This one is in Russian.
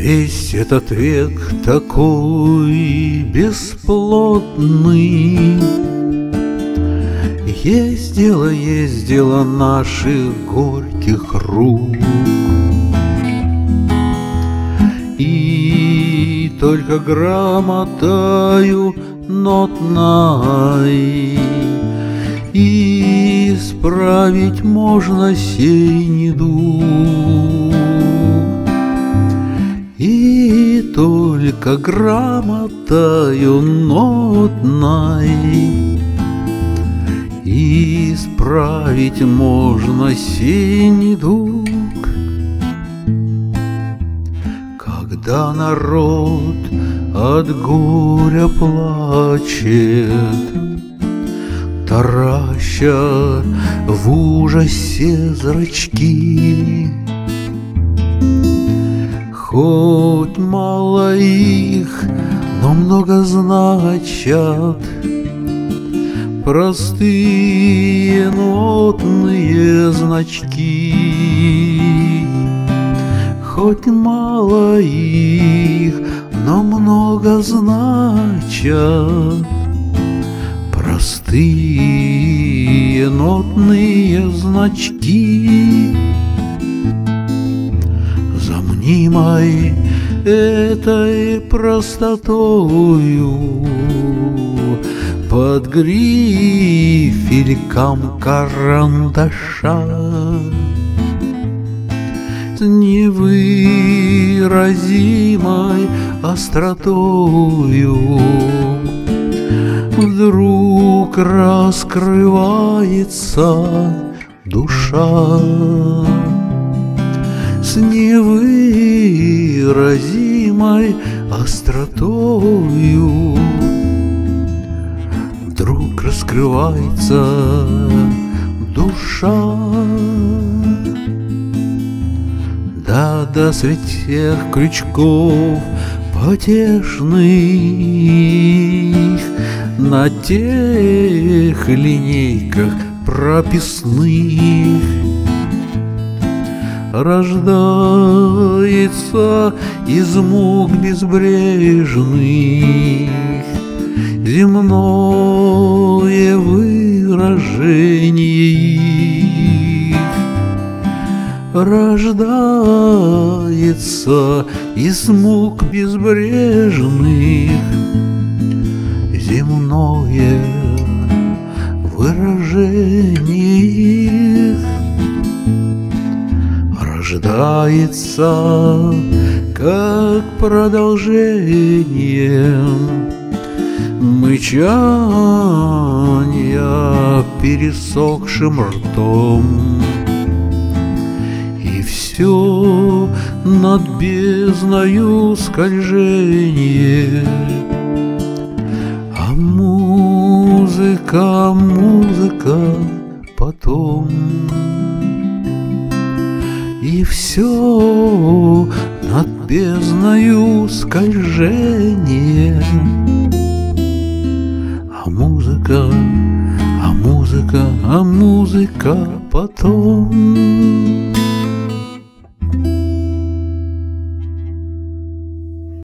Весь этот век такой бесплотный, есть дело наших горьких рук. И только грамотою нотной исправить можно сей недуг. И только грамотою нотной исправить можно сей недуг. Когда народ от горя плачет, тараща в ужасе зрачки, хоть мало их, но много значат простые нотные значки. Хоть мало их, но много значат простые нотные значки. За мнимой этой простотою под грифельком карандаша с невыразимой остротою вдруг раскрывается душа. С невыразимой остротою вдруг раскрывается душа. Да средь всех крючков потешных на тех линейках прописных рождается из мук безбрежных земное выражение их. Рождается из мук безбрежных земное выражение их. Рождается как продолжение мычания пересохшим ртом. И все над бездною скольжение, а музыка потом. И все над бездною скольжение, а музыка потом.